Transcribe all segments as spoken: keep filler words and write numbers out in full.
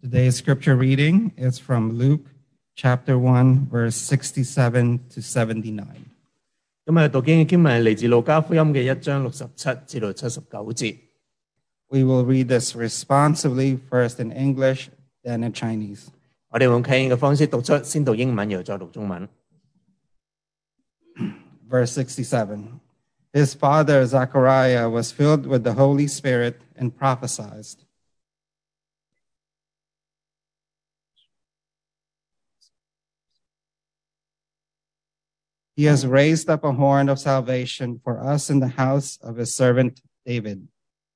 Today's scripture reading is from Luke chapter one, verse sixty-seven to seventy-nine. 今日讀經嘅經文係嚟自路加福音嘅一章六十七至到七十九節。 We will read this responsively, first in English, then in Chinese. 我哋用契應嘅方式讀出，先讀英文，然後再讀中文。 Verse sixty-seven. His father Zechariah was filled with the Holy Spirit and prophesied. He has raised up a horn of salvation for us in the house of his servant David.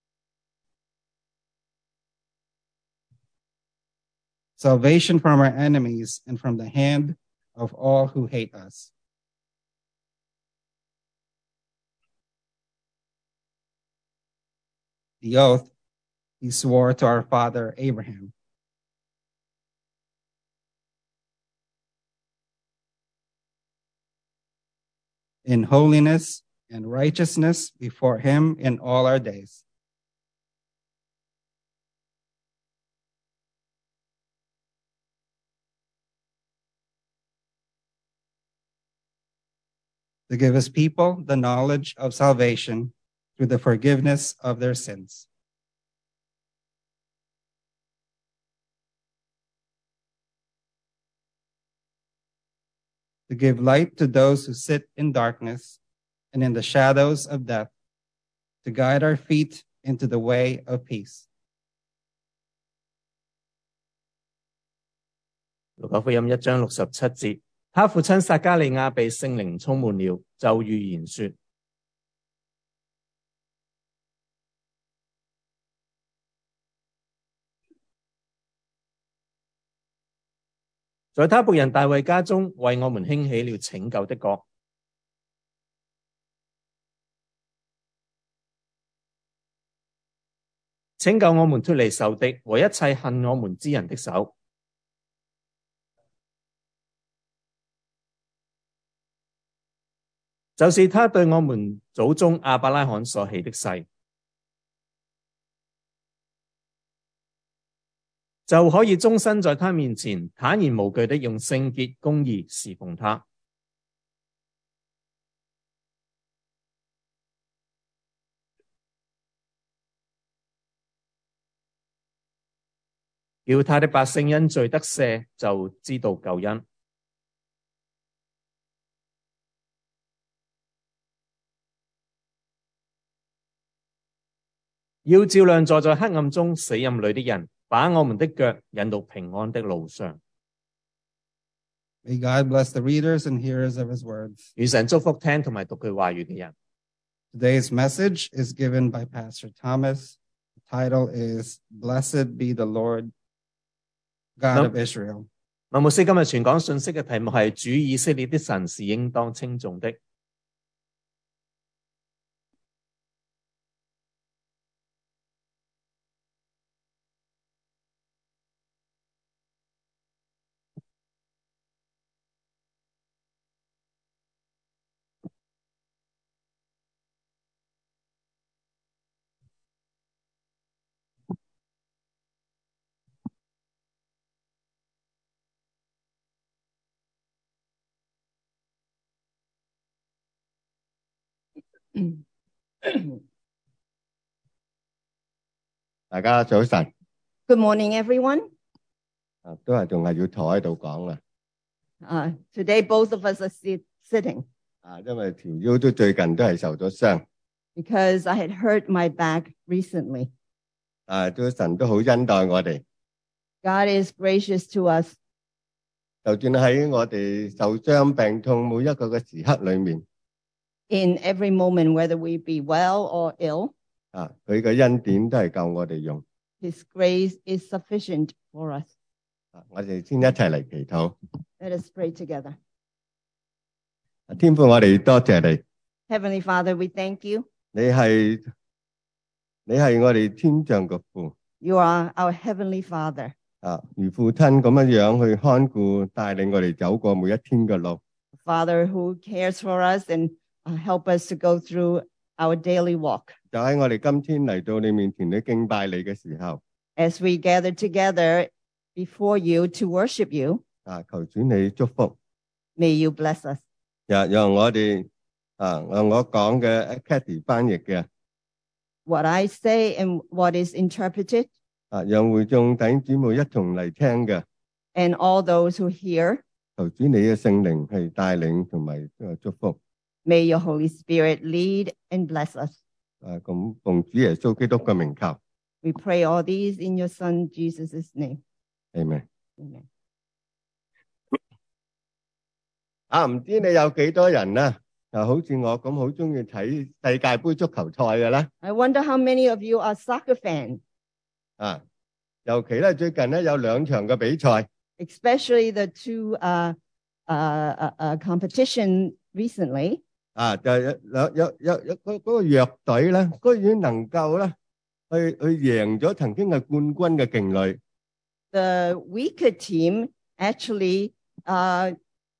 Salvation from our enemies and from the hand of all who hate us. The oath he swore to our father Abraham. In holiness and righteousness before him in all our days. To give his people the knowledge of salvation through the forgiveness of their sins. To give light to those who sit in darkness and in the shadows of death, to guide our feet into the way of peace. 路加福音一章六十七節，他父親撒迦利亞被聖靈充滿了，就預言說：在他僕人大衛家中，為我們興起了拯救的國。拯救我們脫離仇敵和一切恨我們之人的手。就是他對我們祖宗亞伯拉罕所起的誓，就可以終身在他面前坦然無懼的用聖潔公義侍奉他。叫他的百姓因罪得赦，就知道救恩。要照亮坐在黑暗中死蔭裏的人，把我們的腳引到平安的路上。 May God bless the readers and hearers of his words. 願神祝福聽同埋讀佢話語嘅人。 Today's message is given by Pastor Thomas. The title is Blessed be the Lord, God of Israel. 麥牧師今日傳講信息嘅題目係主以色列的神是應當稱頌的。 大家早晨。 Good morning, everyone. 啊，都係仲係要坐喺度講啦。 Uh, today, both of us are sit sitting. 啊，因為條腰都最近都係受咗傷。 Because I had hurt my back recently. 啊，都神都好恩待我哋。 God is gracious to us. 就算喺我哋受傷病痛每一個嘅時刻裏面。 In every moment, whether we be well or ill, 啊，佢嘅恩典都係夠我哋用。 His grace is sufficient for us. 啊，我哋先一齊嚟祈禱。 Let us pray together. 天父，我哋多謝你。 Heavenly Father, we thank you. 你係你係我哋天上嘅父。 You are our Heavenly Father. 啊，如父親咁樣樣去看顧帶領我哋走過每一天嘅路。 Father who cares for us and help us to go through our daily walk. 就喺我哋今天嚟到你面前，你敬拜你嘅時候。 As we gather together before you to worship you. 啊，求主你祝福。 May you bless us. 讓讓我哋啊，讓我講嘅 Cathy 翻譯嘅 What I say and what is interpreted, 啊，讓會眾弟兄姊妹一同嚟聽嘅， and all those who hear, 求主你嘅聖靈係帶領同埋誒祝福。 may your Holy Spirit lead and bless us. 啊，咁奉主耶穌基督嘅名求 We pray all these in your Son Jesus' name. ，Amen。 Amen. 啊，唔知你有幾多人啊？啊，好似我咁好中意睇世界盃足球賽嘅咧。 I wonder how many of you are soccer fans, 啊，尤其咧最近咧有兩場嘅比賽。 especially the two uh, uh, uh, uh, competition recently. 啊，就有有有有有嗰嗰個弱隊咧，居然能夠咧去去贏咗曾經係冠軍嘅勁旅。 The weaker team actually uh,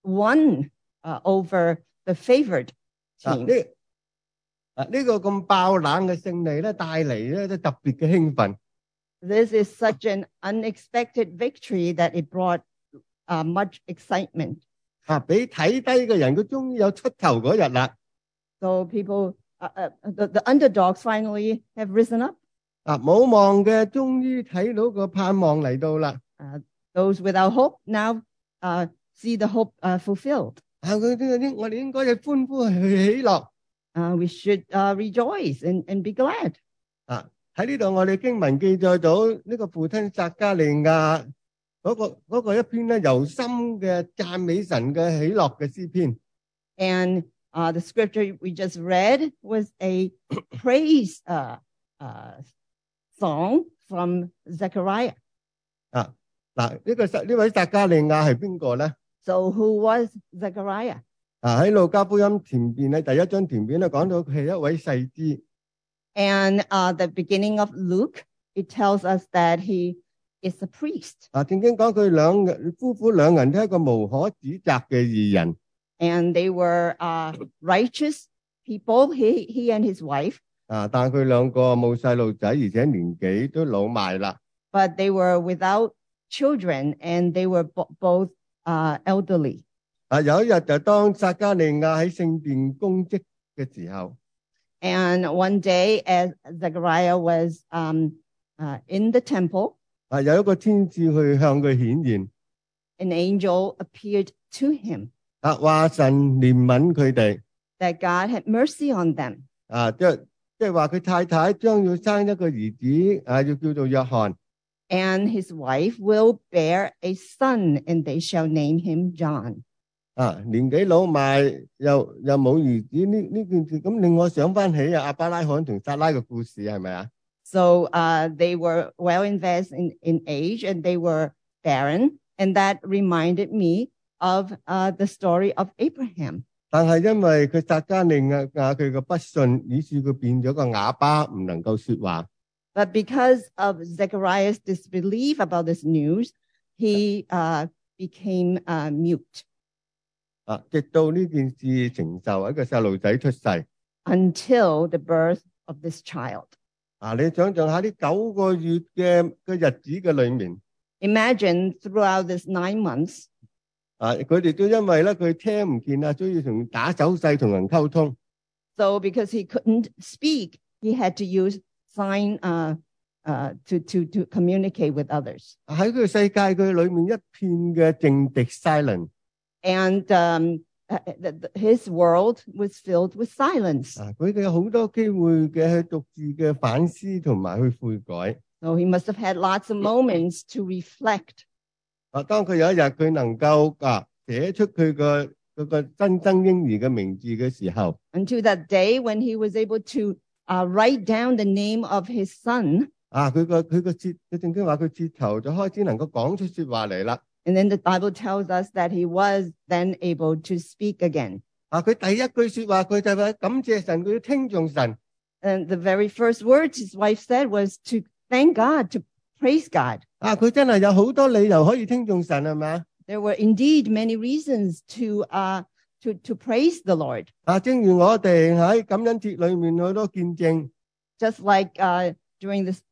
won uh, over the favored 啊 team. 呢啊呢個咁爆冷嘅勝利咧，帶嚟咧都特別嘅興奮。 This is such an unexpected victory that it brought uh, much excitement. 啊，俾睇低嘅人，佢終於有出頭嗰日啦。 So people, uh, uh, the, the underdogs finally have risen up. 啊，冇望嘅，終於睇到個盼望嚟到啦。 Uh, those without hope now uh, see the hope uh, fulfilled. 啊，佢啲啲，我哋應該去歡呼去喜樂。 Uh, we should uh, rejoice and, and be glad. 啊，喺呢度我哋經文記載到呢個父親撒迦利亞嗰個嗰個一篇咧由心嘅讚美神嘅喜樂嘅詩篇。 And uh, the scripture we just read was a praise uh, uh, song from Zechariah. 啊，嗱，呢個撒呢位撒迦利亞係邊個咧？ So who was Zechariah? 啊，喺路加福音前邊咧，第一章前邊咧講到佢係一位祭司。 And uh, the beginning of Luke, it tells us that he is a priest. 啊，正經講佢兩夫婦兩人都係一個無可指責嘅義人。 And they were uh, righteous people, he, he and his wife, 啊，但佢兩個冇細路仔，而且年紀都老邁啦。 but they were without children and they were bo- both uh, elderly. 啊，有一日就當撒迦利亞喺聖殿供職嘅時候， And one day, as Zechariah was um, uh, in the temple, 啊，有一個天使去向佢顯現， an angel appeared to him 啊，話神憐憫佢哋， that God had mercy on them. 啊，即係即係話佢太太將要生一個兒子，啊，要叫做約翰。 And his wife will bear a son, and they shall name him John. 啊，年紀老邁又又冇兒子，呢呢件事咁令我想翻起啊亞伯拉罕同撒拉嘅故事係咪啊？ So uh, they were well advanced in, in age, and they were barren, and that reminded me of uh, the story of Abraham. 但係因為佢撒迦利亞亞佢嘅不信，以致佢變咗個啞巴，唔能夠說話。 But because of Zechariah's disbelief about this news, he uh, became uh, mute 啊，直到呢件事成就，一個細路仔出世。 until the birth of this child. 啊，你想象下呢九個月嘅嘅日子嘅裏面， Imagine throughout this nine months, 啊，佢哋都因為咧佢聽唔見啊，所以同打手勢同人溝通。 so because he couldn't speak, he had to use sign uh, uh, to, to, to communicate with others. 喺佢世界佢裏面一片嘅靜寂 silent。 And um, uh, the, the, his world was filled with silence. 啊，佢哋有好多機會嘅去獨自嘅反思同埋去悔改。 So he must have had lots of moments to reflect. 啊，當佢有一日佢能夠啊寫出佢個嗰個新生嬰兒嘅名字嘅時候， Until that day when he was able to uh, write down the name of his son. 啊，佢個佢個舌，佢正經話佢舌頭就開始能夠講出說話嚟啦。 And then the Bible tells us that he was then able to speak again. 啊，佢第一句說話佢就話感謝神，佢要聽重神。 And the very first words his wife said was to thank God, to praise God. 啊，佢真係有好多理由可以聽重神係咪？ There were indeed many reasons to uh to to praise the Lord. 啊，正如我哋喺感恩節裏面好多見證。 Just like uh during this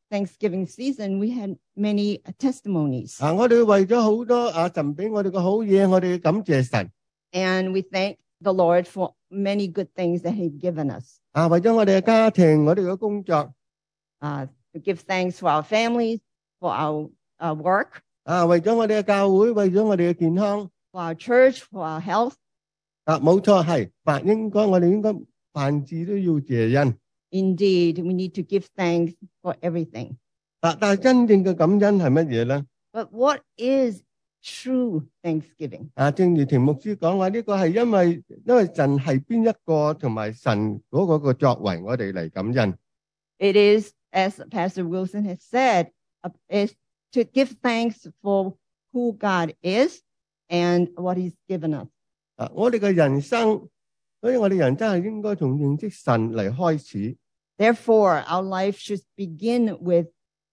Thanksgiving season, we had many testimonies. 啊，我哋為咗好多啊神俾我哋嘅好嘢，我哋感謝神。 And we thank the Lord for many good things that He's given us. 啊，為咗我哋嘅家庭，我哋嘅工作， Uh, to give thanks for our families, for our uh, work, 啊，為咗我哋嘅教會，為咗我哋嘅健康。 for our church, for our health. 啊，冇錯，係凡應該我哋應該凡事都要謝恩。 Indeed, we need to give thanks for everything. 啊，但係真正嘅感恩係乜嘢咧？ But what is true Thanksgiving? 啊，正如田牧師講話，呢個係因為因為神係邊一個，同埋神嗰個個作為，我哋嚟感恩。 It is, as Pastor Wilson has said, uh, is to give thanks for who God is and what He's given us. 啊，我哋嘅人生，所以我哋人生係應該從認識神嚟開始。 Therefore, our life should begin with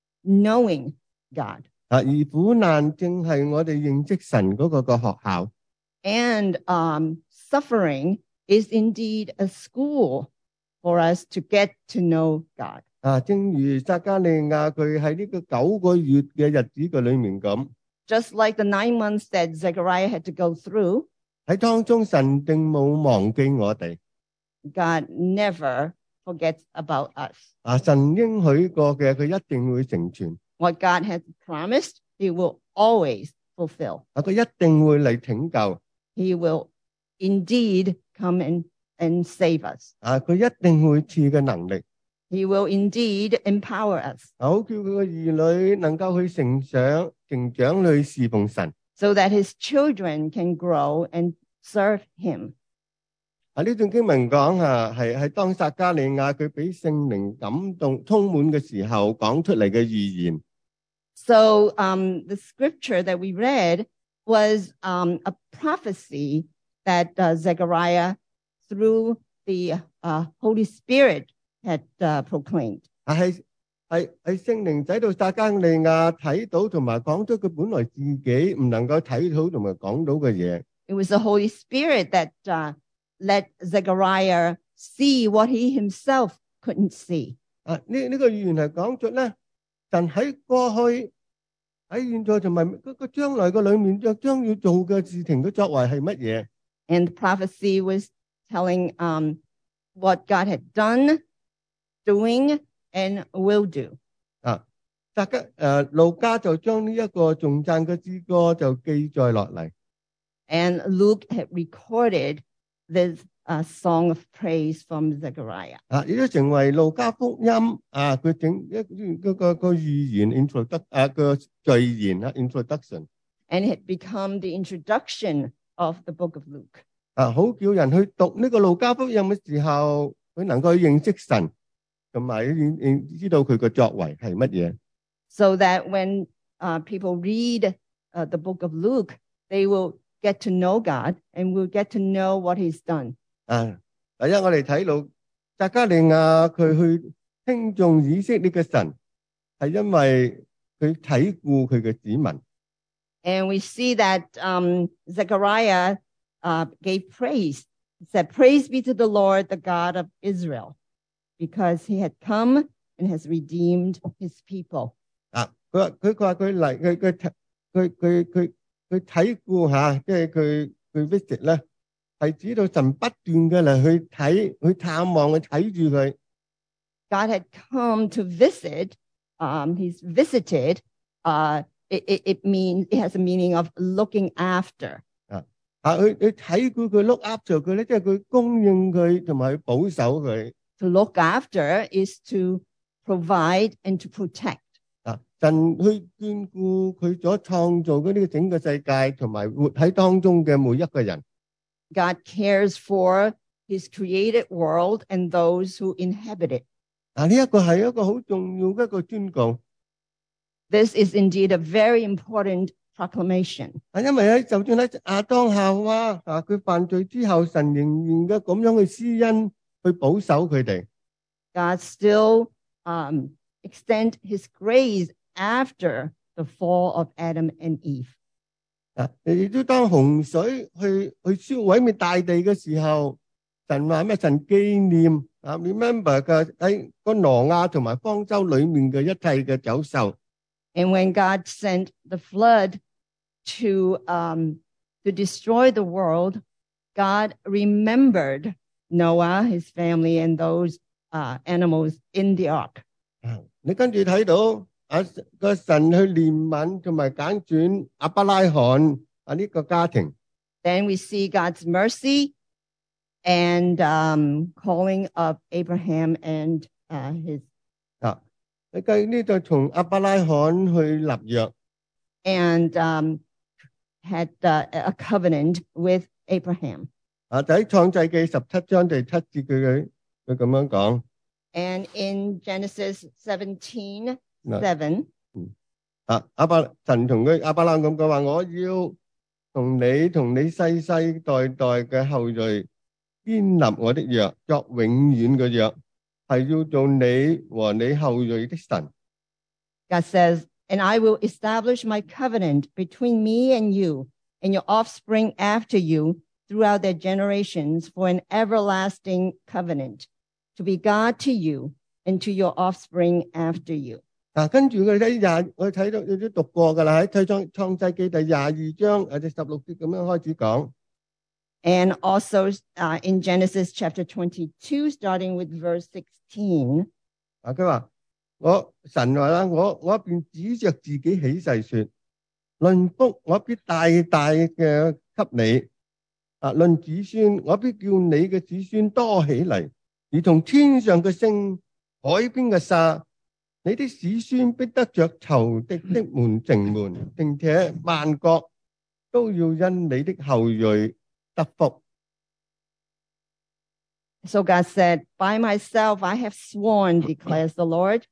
knowing God. 啊，而苦難正係我哋認識神嗰個個學校。 And um, suffering is indeed a school for us to get to know God. 啊，正如撒迦利亞佢喺呢個九個月嘅日子嘅裏面咁， Just like the nine months that Zechariah had to go through, 喺當中神定冇忘記我哋。 God never forgets about us. 啊，神應許過嘅，佢一定會成全。 What God has promised, He will always fulfill. 啊，佢一定會嚟拯救。 He will indeed come and, and save us. 啊，佢一定會賜嘅能力， He will indeed empower us 啊，好叫佢嘅兒女能夠去成長、成長去侍奉神。 so that His children can grow and serve Him. 啊，呢段經文講啊，係係當撒迦利亞佢俾聖靈感動充滿嘅時候講出嚟嘅預言。 So um, the scripture that we read was um, a prophecy that uh, Zechariah, through the uh, Holy Spirit, had uh, proclaimed. 啊，係係係聖靈使到撒迦利亞睇到同埋講咗佢本來自己唔能夠睇到同埋講到嘅嘢。 It was the Holy Spirit that uh, let Zechariah see what he himself couldn't see. 啊，呢呢個預言係講出咧，神喺過去、喺現在同埋嗰個將來嘅裏面，將將要做嘅事情嘅作為係乜嘢？ And the prophecy was telling um, what God had done, doing, and will do. 啊，大家誒路加就將呢一個頌讚嘅詩歌就記載落嚟。 And Luke had recorded this uh, song of praise from Zechariah. 啊，亦都成為路加福音啊，佢整一嗰個個預言 introduction 啊個序言啊 introduction And it had become the introduction of the book of Luke. 啊，好叫人去讀呢個路加福音嘅時候，佢能夠認識神，同埋認認知道佢嘅作為係乜嘢。 So that when uh, people read uh, the book of Luke, they will get to know God and will get to know what He's done. 啊，第一我哋睇到撒迦利亞佢去聽重以色列嘅神，係因為佢睇顧佢嘅子民。 And we see that um, Zechariah uh, gave praise. He said, "Praise be to the Lord, the God of Israel, because He had come and has redeemed His people." 啊，佢話佢佢話佢嚟佢佢睇佢佢佢佢睇顧下，即係佢佢 visit 咧，係指到神不斷嘅嚟去睇去探望去睇住佢。 God had come to visit. Um, he's visited. Uh, it, it, it means it has a meaning of looking after. 啊，佢佢睇顧佢 look after 佢咧，即係佢供應佢同埋去保守佢。 To look after is to provide and to protect. 啊，神去眷顧佢所創造嗰啲整個世界，同埋活喺當中嘅每一個人。 God cares for His created world and those who inhabit it. 啊，呢一個係一個好重要嘅一個宣告。 This is indeed a very important proclamation. 啊，因為喺就算喺亞當夏娃啊，佢犯罪之後，神仍然嘅咁樣去施恩去保守佢哋。 God still um, extend His grace after the fall of Adam and Eve. 啊，亦都當洪水去去燒毀滅大地嘅時候， 神話咩？神紀念啊 ，remember 嘅喺個挪亞同埋方舟裏面嘅一切嘅走獸。 And when God sent the flood to um, to destroy the world, God remembered Noah, his family, and those uh, animals in the ark. 啊，你跟住睇到啊個神去憐憫同埋揀選亞伯拉罕啊呢個家庭。 Then we see God's mercy and um, calling of Abraham and uh, his. 啊，你計呢度從亞伯拉罕去立約。 And um, had uh, a covenant with Abraham. 啊，就喺創世記十七章第七節佢佢咁樣講。 And in Genesis seventeen seven， 啊，亞伯神同佢亞伯拉罕咁講話，我要同你同你世世代代嘅後裔建立我的約，作永遠嘅約，係要做你和你後裔的神。 God says, and I will establish my covenant between me and you and your offspring after you throughout their generations for an everlasting covenant, to be God to you and to your offspring after you. 啊，跟住佢睇廿，我睇到你都讀過㗎啦，喺睇創創世記第廿二章誒第十六節咁樣開始講。 And also uh, in Genesis chapter twenty-two, starting with verse sixteen. 啊，佢話我神話啦，我我便指着自己起誓說，論福我必大大嘅給你，啊論子孫我必叫你嘅子孫多起嚟，如同天上嘅星、海邊嘅沙。你的子孫必得着仇敵的門城門，並且萬國都要因你的後裔得福。 So God said, by myself I have sworn, declares the Lord,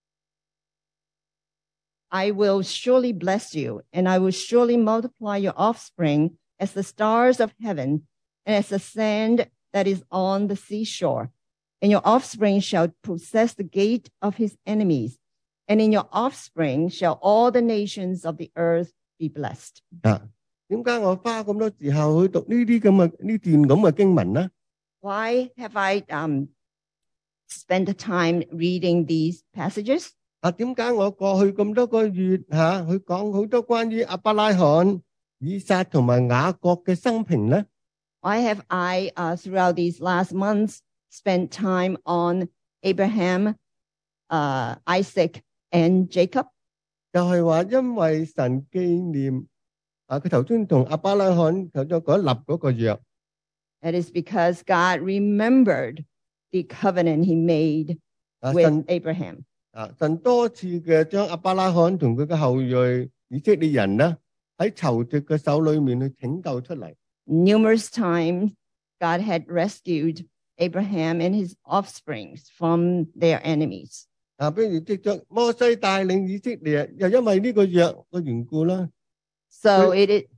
I will surely bless you, and I will surely multiply your offspring as the stars of heaven and as the sand that is on the seashore. And your offspring shall possess the gate of his enemies, and in your offspring shall all the nations of the earth be blessed. 啊，點解我花咁多時候去讀呢啲咁嘅呢段咁嘅經文呢？ Why have I um, spent the time reading these passages? 啊，點解我過去咁多個月吓，去講好多關於亞伯拉罕、以撒同埋雅各嘅生平呢？ Why have I, uh, throughout these last months, spent time on Abraham, uh, Isaac, and Jacob? 就係話因為神紀念啊，佢頭先同亞伯拉罕頭先嗰立嗰個約。 It is because God remembered the covenant he made 啊， with 神 Abraham. 啊，神多次嘅將亞伯拉罕同佢嘅後裔以色列人呢喺仇敵嘅手裏面去拯救出嚟。 Numerous times, God had rescued Abraham and his offspring from their enemies. 啊，比如藉着摩西帶領以色列，又因為呢個約嘅緣故啦。 So it is,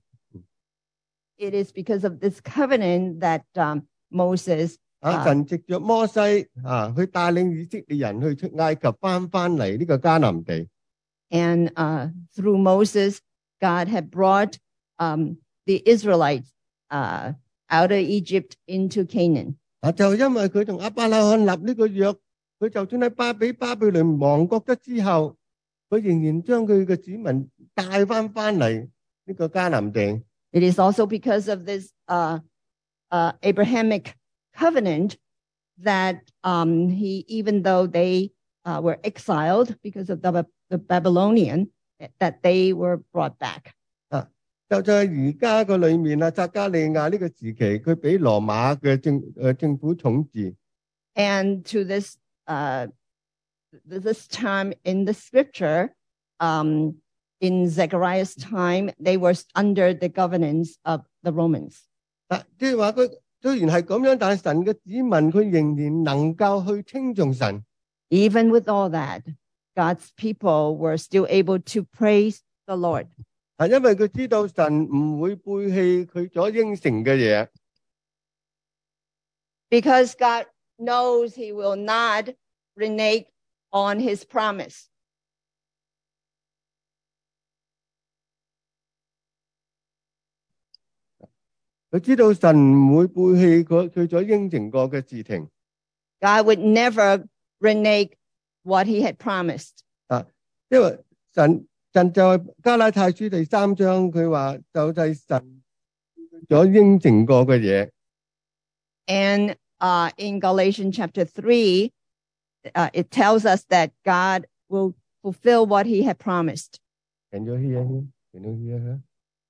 it is because of this covenant that um, Moses 啊，神藉着摩西啊，去帶領以色列人去出埃及，翻翻嚟呢個迦南地。 and uh, through Moses, God had brought um, the Israelites uh, out of Egypt into Canaan. 啊，就因為佢同亞伯拉罕立呢個約，佢就算喺巴比巴比倫亡國咗之後，佢仍然將佢嘅子民帶翻翻嚟呢個迦南地。 It is also because of this uh, uh, Abrahamic covenant that um, he, even though they uh, were exiled because of the, the Babylonian, that they were brought back. 啊，就在而家個裏面啊，撒迦利亞呢個時期，佢俾羅馬嘅政誒政府統治。 And to this uh, this time in the scripture, um, in Zechariah's time, they were under the governance of the Romans. 啊，即係話佢雖然係咁樣，但係神嘅子民佢仍然能夠去稱頌神。 Even with all that, God's people were still able to praise the Lord. 係因為佢知道神唔會背棄佢所應承嘅嘢。 Because God knows he will not renege on his promise. 佢知道神唔會背棄佢佢所應承過嘅事情。 God would never renege what he had promised. 啊，因為神神就係加拉太書第三章，佢話就係神所應承過嘅嘢。 And uh, in Galatians chapter three, uh, it tells us that God will fulfill what he had promised. Can you hear him? Can you hear her?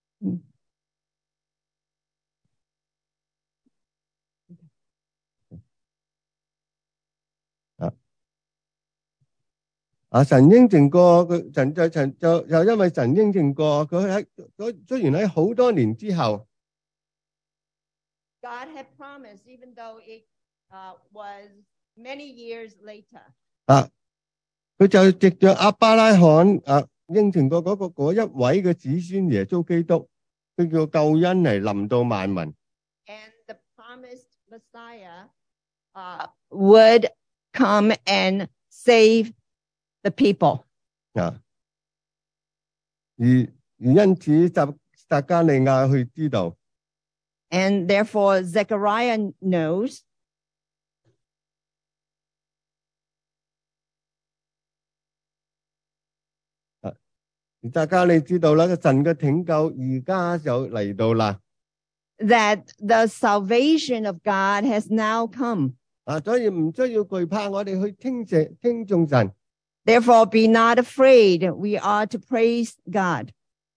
啊啊！神應承過佢，神就神就又因為神應承過佢喺雖雖然喺好多年之後。 God had promised, even though it uh, was many years later. 啊，佢就藉着亞伯拉罕啊應承過嗰個嗰一位嘅子孫耶穌基督，佢叫救恩嚟臨到萬民。 And the promised Messiah uh, would come and save the people. 啊，而而因此撒撒迦利亞去知道。 And therefore, Zechariah knows 啊，大家你知道啦，神嘅拯救而家就嚟到啦。 that the salvation of God has now come. 啊，所以唔需要懼怕，我哋去聽謝聽頌神。 Therefore, be not afraid. We are to praise God.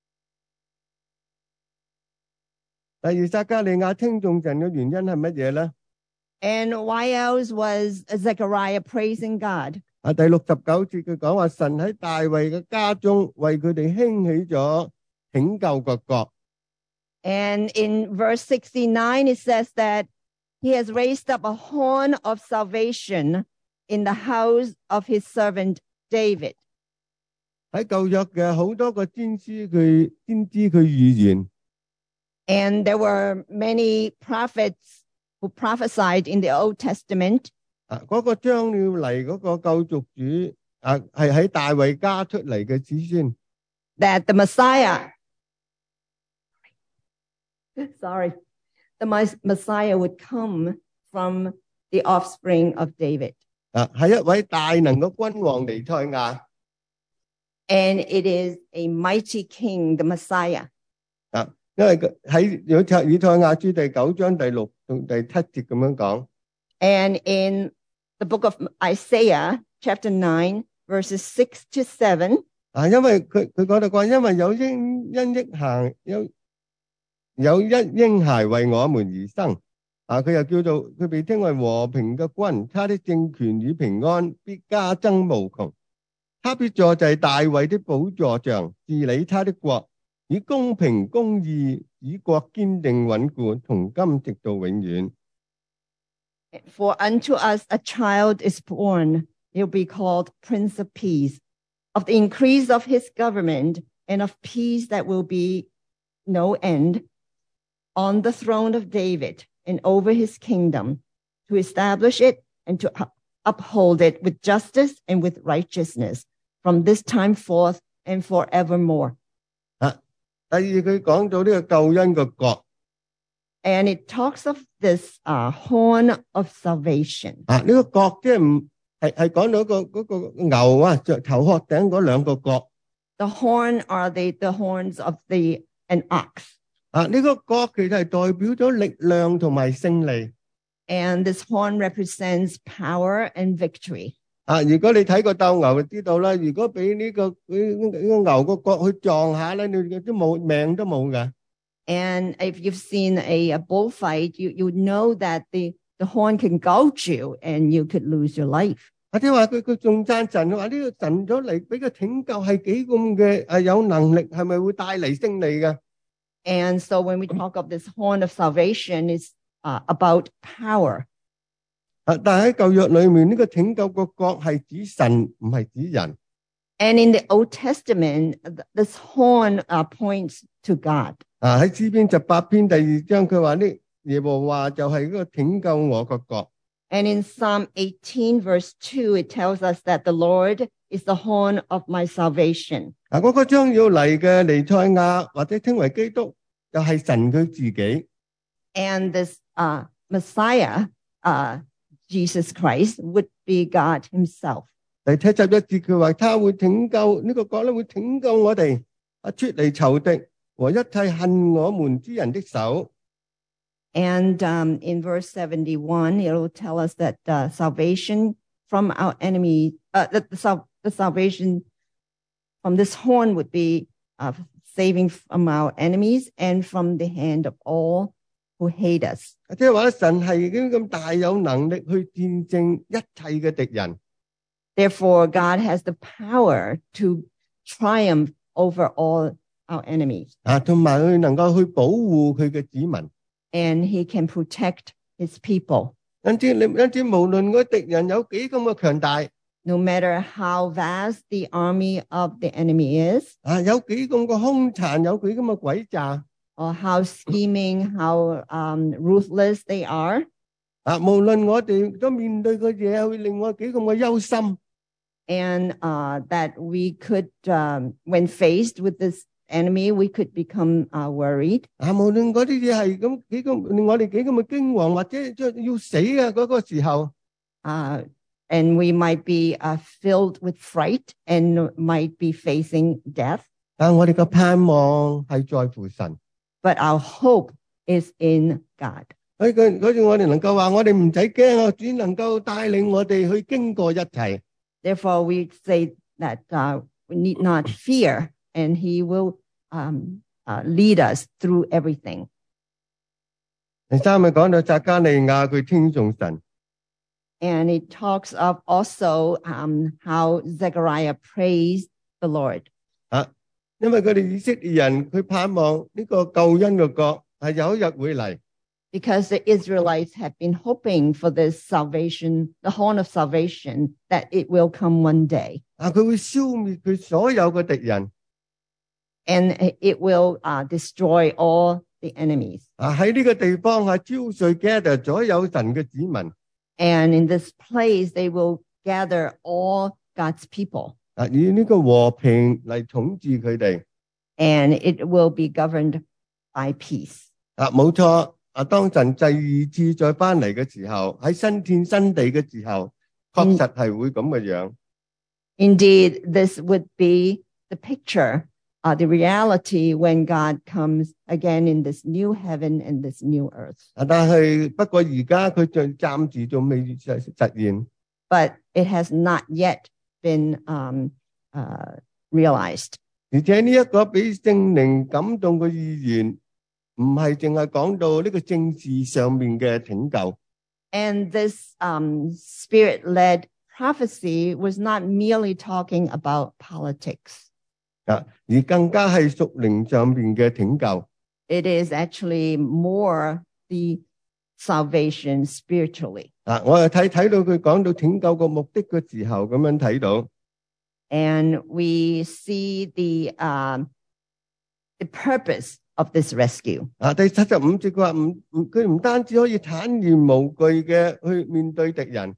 第二，撒迦利亞聽頌神嘅原因係乜嘢咧？ And why else was Zechariah praising God? 啊，第六十九節佢講話，神喺大衛嘅家中為佢哋興起咗拯救各國。 And in verse sixty-nine, it says that he has raised up a horn of salvation in the house of his servant David. 喺舊約嘅好多個先知佢先知佢預言。 And there were many prophets who prophesied in the Old Testament 啊，嗰個將要嚟嗰個救贖主啊，係喺大衛家出嚟嘅子孫。 that the Messiah, sorry, the Mes- Messiah would come from the offspring of David. 啊，係一位大能嘅君王彌賽亞。 And it is a mighty king, the Messiah. 啊，因為佢喺有冊以賽亞書第九章第六同第七節咁樣講。 And in the book of Isaiah, chapter nine, verses six to seven, 啊，因為佢佢講到講，因為有嬰因嬰孩有有一嬰孩為我們而生。啊，佢又叫做佢被稱為和平嘅君，他的政權與平安必加增無窮。他必坐在大衛的寶座上，治理他的國，以公平公義，以國堅定穩固，從今直到永遠。 for unto us a child is born, he'll be called Prince of Peace. Of the increase of his government and of peace that will be no end on the throne of David and over his kingdom, to establish it and to uphold it with justice and with righteousness from this time forth and forevermore. 啊，第二佢講到呢個救恩嘅國。 And it talks of this uh, horn of salvation. 啊，呢、這個角即係唔係係講到個嗰個牛啊，着頭殼頂嗰兩個角。 The horn are the, the horns of the an ox. 啊，呢、這個角其實係代表咗力量同埋勝利。 And this horn represents power and victory. 啊，如果你睇過鬥牛就知道啦，如果俾呢、這個呢、這個牛個角去撞下咧，你都冇命都冇㗎。 And if you've seen a, a bullfight, you, you know that the, the horn can gouge you and you could lose your life. 或者話佢佢仲讚神，話呢個神咗嚟俾個拯救係幾咁嘅誒有能力，係咪會帶嚟勝利嘅？ And so when we talk of this horn of salvation, it's uh, about power. 啊，但係喺舊約裏面呢、這個拯救個角係指神，唔係指人。 And in the Old Testament, this horn uh, points to God. 啊，喺詩篇十八篇第二章佢話呢，耶和華就係嗰個拯救我個角。 And in Psalm eighteen, verse two, it tells us that the Lord is the horn of my salvation. 啊，嗰個將要嚟嘅彌賽亞或者稱為基督，就係神佢自己。 And this uh, Messiah, uh, Jesus Christ, would be God himself. 第七十一節佢話，他會拯救呢個國咧，會拯救我哋啊，脱離仇敵和一切恨我們之人的手。 And um, in verse seventy-one, it will tell us that uh, salvation from our enemy, uh, that the, sal- the salvation from this horn would be uh, saving from our enemies and from the hand of all who hate us. 即係話咧，神係已經咁大有能力去戰勝一切嘅敵人。 Therefore, God has the power to triumph over all our enemies. 啊，同埋佢能夠去保護佢嘅子民。 And he can protect his people. 因此，你因此無論嗰敵人有幾咁嘅強大， No matter how vast the army of the enemy is, 啊，有幾咁嘅兇殘，有幾咁嘅詭詐， or how scheming, how um, ruthless they are, 啊，無論我哋都面對嘅嘢會令我幾咁嘅憂心， and uh, that we could, um, when faced with this enemy, we could become uh, worried. 啊，無論嗰啲嘢係咁幾咁令我哋幾咁嘅驚惶，或者即係要死啊嗰個時候， Uh, and we might be uh, filled with fright and might be facing death. 但我哋嘅盼望係在乎神。 But our hope is in God. 所以佢嗰陣我哋能夠話，我哋唔使驚啊，主能夠帶領我哋去經過一切。 Therefore, we say that uh, we need not fear, and He will um, uh, lead us through everything. 第三咪講到撒迦利亞佢聽從神。 And it talks of also um, how Zechariah praised the Lord. 啊，因為佢哋以色列人佢盼望呢個救恩嘅國係有一日會嚟。 Because the Israelites had been hoping for this salvation, the horn of salvation, that it will come one day. 啊，佢會消滅佢所有嘅敵人。 And it will uh, destroy all the enemies. 啊，喺呢個地方係招聚 gather 所有神嘅子民。 And in this place, they will gather all God's people. 啊，以呢個和平嚟統治佢哋。 And it will be governed by peace. 啊，冇錯。啊，當神第二次再翻嚟嘅時候，喺新天新地嘅時候，確實係會咁嘅樣。 Indeed, this would be the picture, uh, the reality when God comes again in this new heaven and this new earth. 啊，但係不過而家佢仲暫時仲未實實現。 But it has not yet been um, uh, realized. 而且呢一個俾聖靈感動嘅預言，唔係淨係講到呢個政治上面嘅拯救。 And this um, spirit-led prophecy was not merely talking about politics. 啊，而更加係屬靈上面嘅拯救。 It is actually more the salvation spiritually. 啊，我又睇睇到佢講到拯救個目的嘅時候，咁樣睇到。 And we see the um, the purpose of this rescue. 啊，第七十五節佢話唔唔，佢唔單止可以坦然無懼嘅去面對敵人。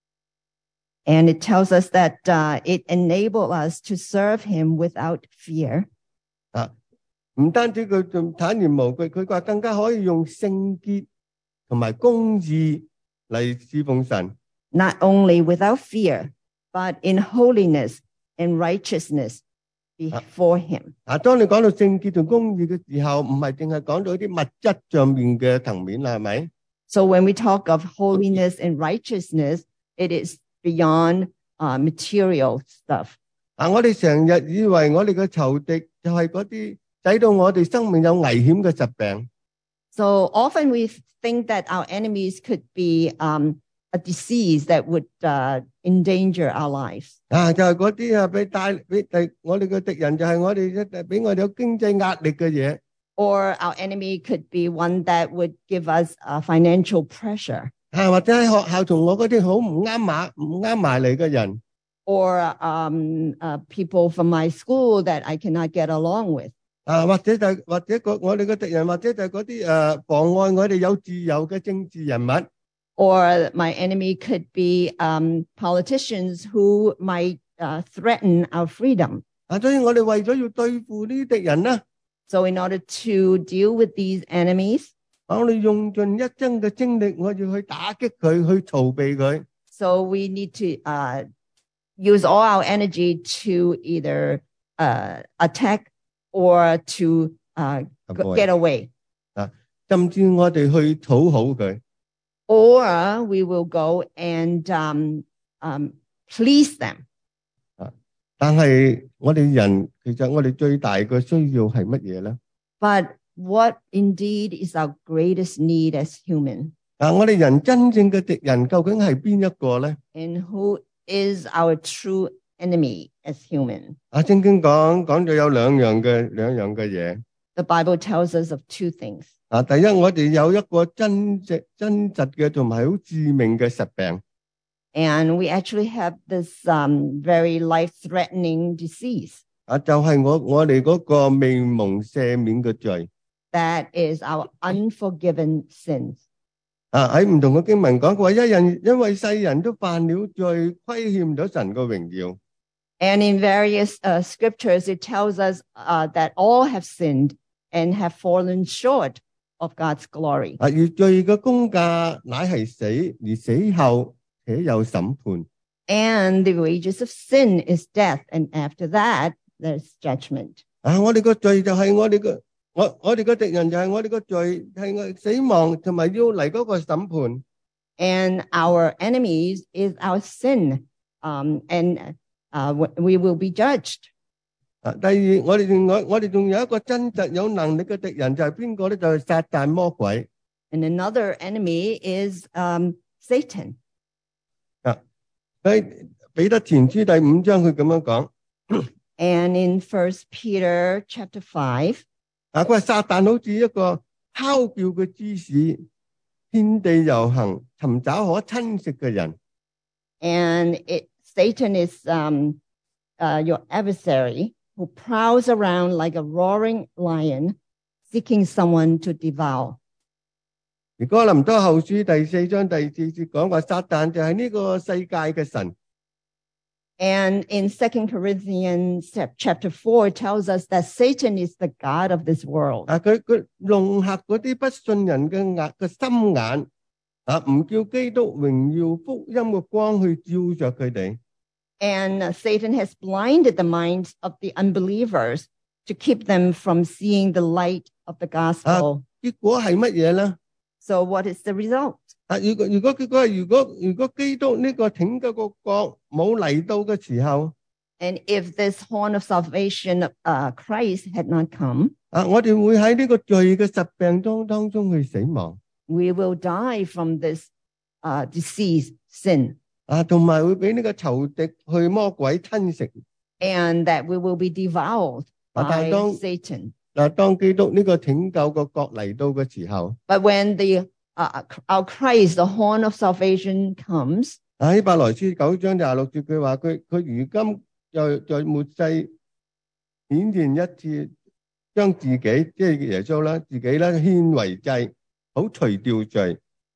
And it tells us that uh, it enables us to serve him without fear. 啊，唔單止佢仲坦然無懼，佢話更加可以用聖潔同埋公義嚟侍奉神。 Not only without fear, but in holiness and righteousness before him. 啊，當你講到聖潔同公義嘅時候，唔係淨係講到啲物質上面嘅層面啦，係咪？ So when we talk of holiness and righteousness, it is beyond uh, material stuff. 啊，我哋成日以為我哋嘅仇敵就係嗰啲使到我哋生命有危險嘅疾病。 So often we think that our enemies could be um, a disease that would uh, endanger our lives. 啊，就係嗰啲啊，俾帶俾第我哋嘅敵人就係我哋一俾我哋有經濟壓力嘅嘢。 Or our enemy could be one that would give us uh, financial pressure. 啊，或者喺學校同我嗰啲好唔啱碼唔啱埋嚟嘅人。 Or um, uh, people from my school that I cannot get along with. 啊，或者就或者個我哋嘅敵人，或者就係嗰啲誒妨礙我哋有自由嘅政治人物。 Or my enemy could be um, politicians who might uh, threaten our freedom. 啊，所以我哋為咗要對付呢啲敵人咧， So in order to deal with these enemies, 我哋用盡一生嘅精力，我要去打擊佢，去逃避佢。 So we need to uh, use all our energy to either uh, attack or to uh, Avoid. get away. 啊，甚至我哋去討好佢。 Or we will go and um, um, please them. 啊，但係我哋人其實我哋最大嘅需要係乜嘢咧？ But what indeed is our greatest need as human? 啊，我哋人真正嘅敵人究竟係邊一個咧？ And who is our true enemy as human? 啊，聖經講講咗有兩樣嘅兩樣嘅嘢。 The Bible tells us of two things. 啊，第一，我哋有一個真實真實嘅同埋好致命嘅疾病。 And we actually have this um, very life-threatening disease. 啊，就係我我哋嗰個未蒙赦免嘅罪。 That is our unforgiven sins. 啊，喺唔同嘅經文講過，一人因為世人都犯了罪，虧欠咗神嘅榮耀。 And in various uh, scriptures, it tells us uh, that all have sinned and have fallen short of God's glory. 啊，而罪嘅工價乃係死，而死後且有審判。 And the wages of sin is death. And after that, there's judgment. 啊，我哋個罪就係我哋個我我哋個敵人就係我哋個罪，係我死亡同埋要嚟嗰個審判。 And our enemies is our sin. Um, and uh, we will be judged. 啊，第二，我哋仲我我哋仲有一個真實有能力嘅敵人，就係邊個咧？就係撒旦魔鬼。 And another enemy is um, Satan. 啊，喺彼得前書第五章佢咁樣講。 And in First Peter chapter five, 啊，佢話撒旦好似一個哮叫嘅芝士，遍地遊行，尋找可吞食嘅人。 and it, Satan is um, uh, your adversary who prowls around like a roaring lion, seeking someone to devour. 而哥林多後書第四章第四節講話，撒旦就係呢個世界嘅神。 And in Second Corinthians chapter four, it tells us that Satan is the god of this world. 啊，佢佢弄嚇嗰啲不信人嘅眼嘅心眼，啊，唔叫基督榮耀福音嘅光去照着佢哋。 And uh, Satan has blinded the minds of the unbelievers to keep them from seeing the light of the gospel. 結果係乜嘢咧？ So what is the result? 啊，如果如果結果係如果如果基督呢個拯救個國冇嚟到嘅時候， And if this horn of salvation of uh, Christ had not come, 啊，我哋會喺呢個罪嘅疾病當當中去死亡。 we will die from this uh, disease, sin, 啊，同埋會俾呢個仇敵去魔鬼吞食。 and that we will be devoured 啊，但係 by 當 Satan. 嗱，當基督呢個拯救個國嚟到嘅時候， But when the uh, our Christ, the horn of salvation, comes, 喺希伯來書九章廿六節，佢話佢佢如今在在末世顯現一次，將自己即係耶穌啦，自己咧獻為祭，好除掉罪。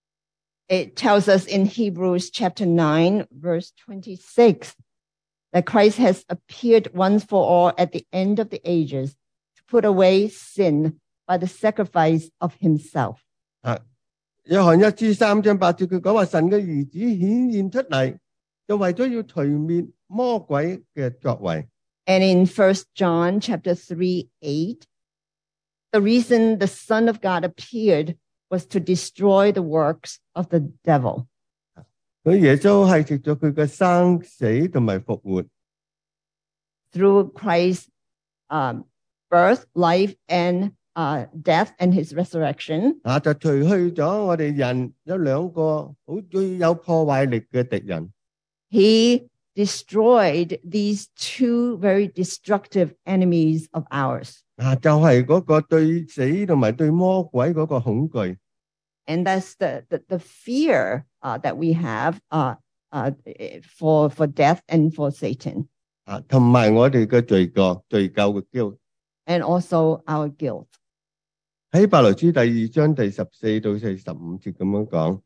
it tells us in Hebrews chapter nine, verse twenty-six, that Christ has appeared once for all at the end of the ages to put away sin by the sacrifice of himself. 啊，約翰一書三章八節，佢講話神嘅兒子顯現出嚟，就為咗要除滅魔鬼嘅作為。 And in First John chapter three, eight, the reason the Son of God appeared was to destroy the works of the devil. 佢耶穌係藉咗佢嘅生死同埋復活， Through Christ's um, birth, life, and uh, death, and his resurrection, 啊，就除去咗我哋人有兩個好最有破壞力嘅敵人。 he destroyed these two very destructive enemies of ours. 啊，就係嗰個對死同埋對魔鬼嗰個恐懼。 And that's the, the, the fear uh, that we have uh, uh, for, for death and for Satan, 啊，同埋我哋嘅罪過、罪疚嘅驕。 and also our guilt. 喺希伯來書第二章第十四到四十五節咁樣講。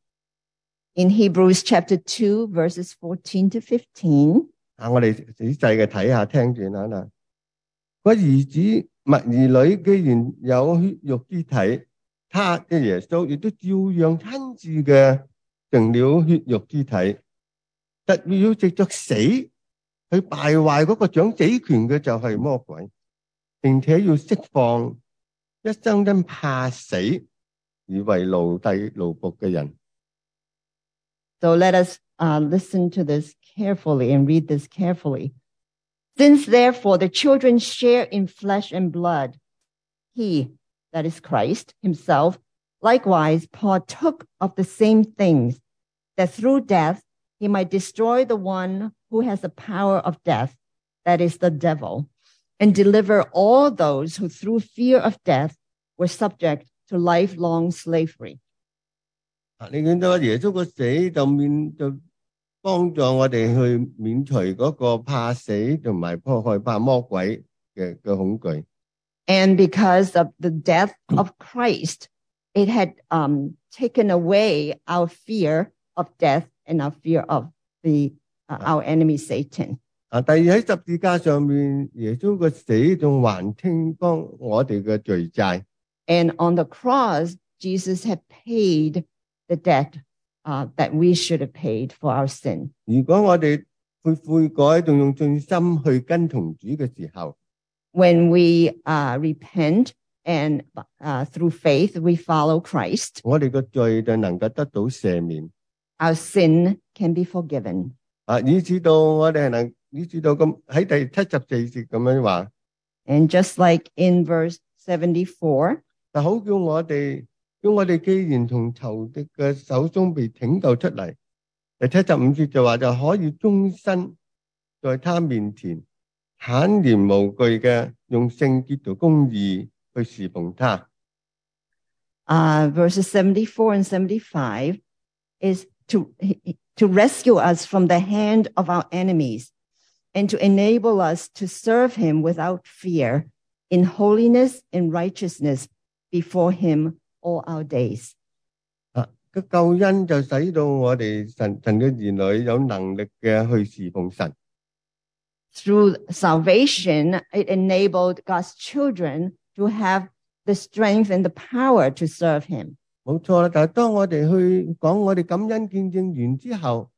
In Hebrews chapter two, verses fourteen to fifteen, 啊，我哋仔細嘅睇下，聽住啦嗱。個兒子物兒女既然有血肉之體， 他即係耶穌，亦都照樣親自嘅成了血肉之體，特要藉着死去敗壞嗰個掌死權嘅就係魔鬼，並且要釋放一生因怕死而為奴隸奴僕嘅人。 So let us uh, listen to this carefully and read this carefully. Since therefore the children share in flesh and blood, he, that is Christ himself, likewise partook of the same things, that through death he might destroy the one who has the power of death, that is the devil, and deliver all those who through fear of death were subject to lifelong slavery. 你見到耶穌個死就免就幫助我哋去免除嗰個怕死同埋破害怕魔鬼嘅嘅恐懼。 And because of the death of Christ, it had um, taken away our fear of death and our fear of the uh, our enemy Satan. 啊，第二喺十字架上面，耶穌個死仲還清幫我哋嘅罪債。 And on the cross, Jesus had paid the debt uh, that we should have paid for our sin. 如果我哋去悔改，仲用盡心去跟從主嘅時候， When we uh, repent and uh, through faith we follow Christ, 我哋個罪就能夠得到赦免。 our sin can be forgiven. 啊，以至到我哋係能，以至到咁喺第七十四節咁樣話， And just like in verse seventy-four, 就好叫我哋，叫我哋既然從仇敵嘅手中被拯救出嚟，第七十五節就話就可以終身在他面前坦然無懼嘅用聖潔同公義去侍奉他。 uh, verses seventy-four and seventy-five is to, to rescue us from the hand of our enemies and to enable us to serve him without fear in holiness and righteousness before him all our days. 啊，個救恩就使到我哋神神嘅兒女有能力嘅去侍奉神。 Through salvation, it enabled God's children to have the strength and the power to serve him. 冇錯啦，但係當我哋去講我哋感恩見證完之後，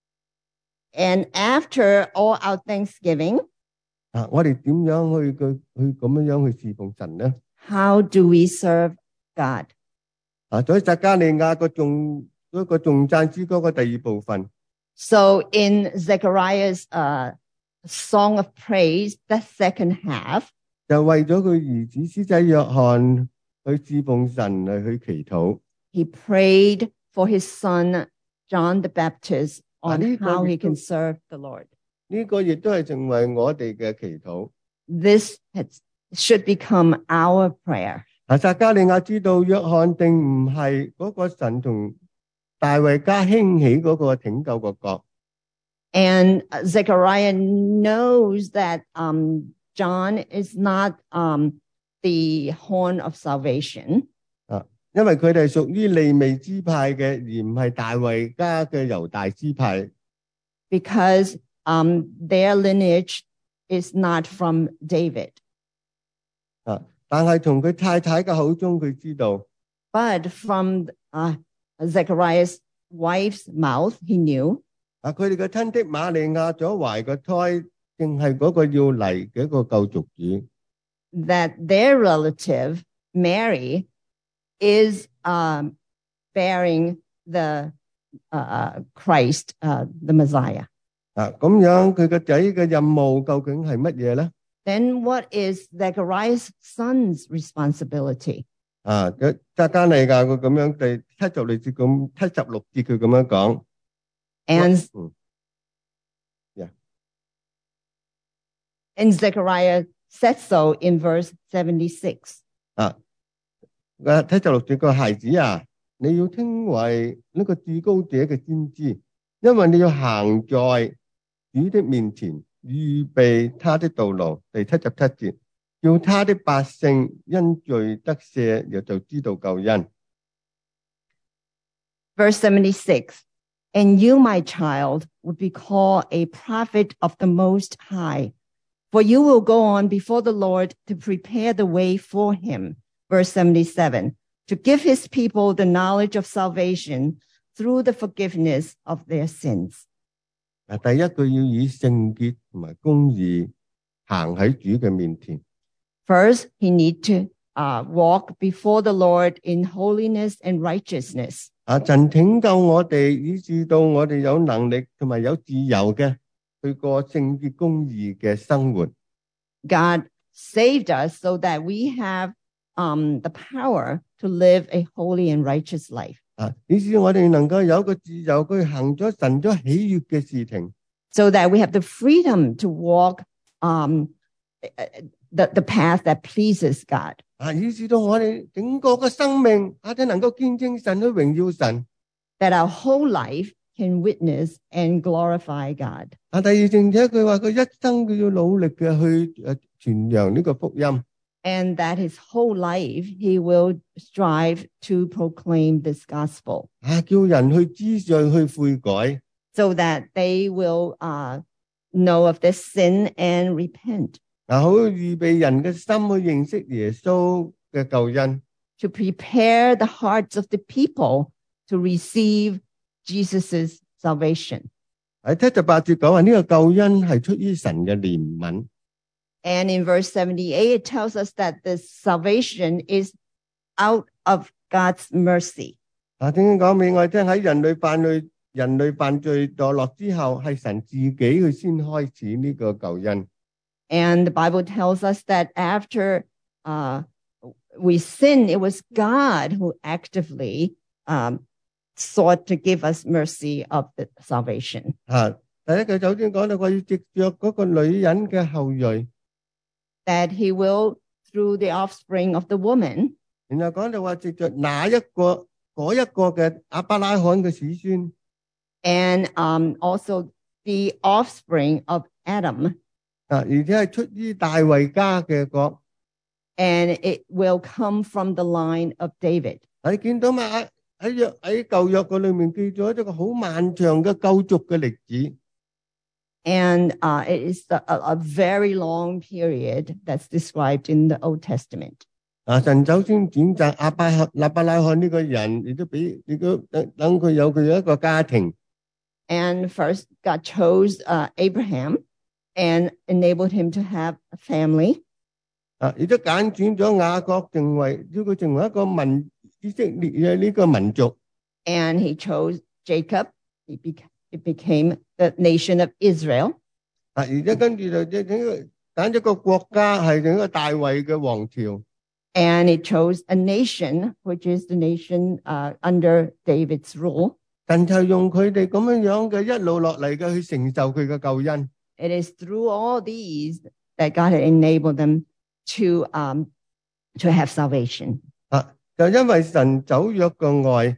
And after all our thanksgiving, 啊，我哋點樣去去去咁樣樣去侍奉神呢？ how do we serve God? 啊，所以撒迦利亞個頌嗰個頌讚之歌嘅第二部分， So in Zechariah's uh, song of praise, the second half, 就為咗佢兒子施洗約翰去侍奉神嚟去祈禱。 he prayed for his son, John the Baptist, on Ah, how he dito- can serve the Lord. 呢個亦都係成為我哋嘅祈禱。 This has, should become our prayer. 啊，撒迦利亞知道約翰定唔係嗰個神同大衛家興起嗰個拯救個國， And uh, Zechariah knows that um, John is not um, the horn of salvation 因為佢哋係屬於利未支派嘅，而唔係大衛家嘅猶大支派。 because um, their lineage is not from David. 啊，但係從佢太太嘅口中，佢知道 But from uh, Zechariah's wife's mouth, he knew 啊，佢哋嘅親戚瑪利亞所懷個胎，正係嗰個要嚟嘅一個救贖主。 that their relative, Mary, is um, bearing the uh, Christ, uh, the Messiah. 啊，咁樣佢個仔嘅任務究竟係乜嘢咧？ Then what is Zechariah's son's responsibility? 啊，撒迦利亞佢咁樣第七十六節咁，七十六節佢咁樣講。 And, 嗯 and Zechariah said so in verse seventy-six. 啊，啊七十六節個孩子啊，你要稱為呢個至高者嘅先知，因為你要行在主的面前，預備他的道路。第七十七節，叫他的百姓因罪得赦，又就知道救恩。 Verse seventy-six, and you, my child, would be called a prophet of the Most High, for you will go on before the Lord to prepare the way for him. Verse seventy-seven, to give his people the knowledge of salvation through the forgiveness of their sins. 啊，第一佢要以聖潔同埋公義行喺主嘅面前。 First, he need to uh, walk before the Lord in holiness and righteousness. 啊，神拯救我哋，以致到我哋有能力同埋有自由嘅去過聖潔公義嘅生活。 God saved us so that we have um, the power to live a holy and righteous life. 啊，以致我哋能夠有個自由去行咗神咗喜悦嘅事情。 So that we have the freedom to walk um, the, the path that pleases God. 啊，以致到我哋整個嘅生命啊，都能夠見證神去榮耀神。 That our whole life can witness and glorify God. 啊，第二正且佢話佢一生佢要努力嘅去誒傳揚呢個福音。 And that his whole life he will strive to proclaim this gospel. 啊，叫人去知罪去悔改。 So that they will uh, know of their sin and repent. 啊，好預備人嘅心去認識耶穌嘅救恩。 To prepare the hearts of the people to receive Jesus' salvation. 喺七十八節講話呢個救恩係出於神嘅憐憫。 And in verse seventy-eight, it tells us that the salvation is out of God's mercy. 啊，點解講俾我哋聽喺人類犯罪、人類犯罪墮落之後，係神自己去先開始呢個救恩。 And the Bible tells us that after uh, we sinned, it was God who actively um, sought to give us mercy of the salvation. 啊，第一句首先講到話要藉着嗰個女人嘅後裔。 That he will, through the offspring of the woman, 然後講到話藉着哪一個嗰一個嘅亞伯拉罕嘅子孫， and um, also the offspring of Adam, 啊，而且係出於大衛家嘅國。 and it will come from the line of David. 你見到嘛？喺喺約喺舊約嘅裏面記咗一個好漫長嘅救贖嘅歷史。 And uh, it is a, a very long period that's described in the Old Testament. 啊，神首先選擇亞伯亞伯拉罕呢個人，亦都俾亦都等等佢有佢有一個家庭。 And first, God chose uh, Abraham and enabled him to have a family. 啊，亦都揀選咗雅各成為要佢成為一個民以色列嘅呢個民族。 And he chose Jacob. He beca- it became the nation of Israel. 啊，而且跟住就整整個揀咗個國家係整個大衛嘅王朝。 And it chose a nation, which is the nation uh, under David's rule. 神就用佢哋咁樣樣嘅一路落嚟嘅去成就佢嘅救恩。 It is through all these that God had enabled them to um, to have salvation. 啊，就因為神走約嘅愛，